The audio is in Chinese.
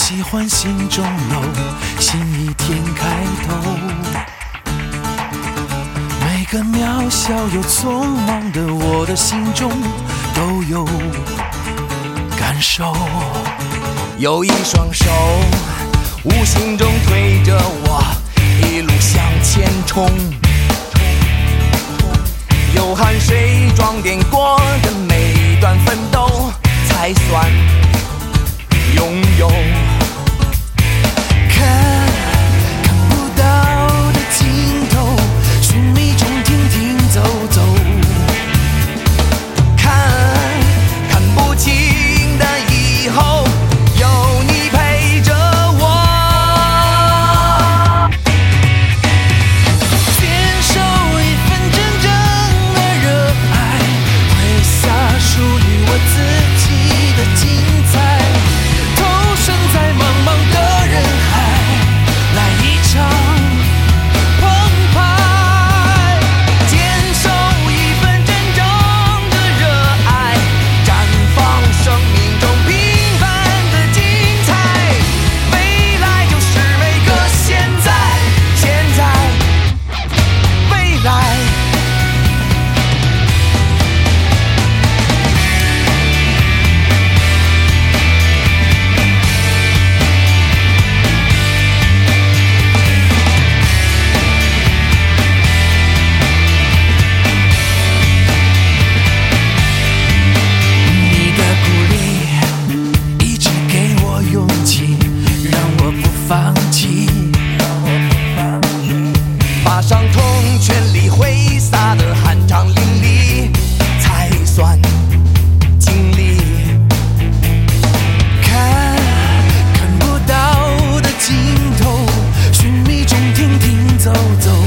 喜欢心中有新一天开头，每个渺小又匆忙的我的心中都有感受， 有一双手无形中推着我一路向前冲，有汗水装点过的每一段奋斗才算拥有。 看不到的尽头，寻觅中停停走走， 看不清的以后，有你陪着我。 坚守一份真正的热爱，挥洒属于我自己的精彩，投身在茫茫的人海，来一场澎湃。 坚守一份真正的热爱，绽放生命中平凡的精彩。未来就是每个现在，现在，未来。 你的鼓励一直给我勇气，让我不放弃。 把伤痛全力挥洒的酣畅淋漓，才算经历。 看不到的尽头，寻觅中停停走走，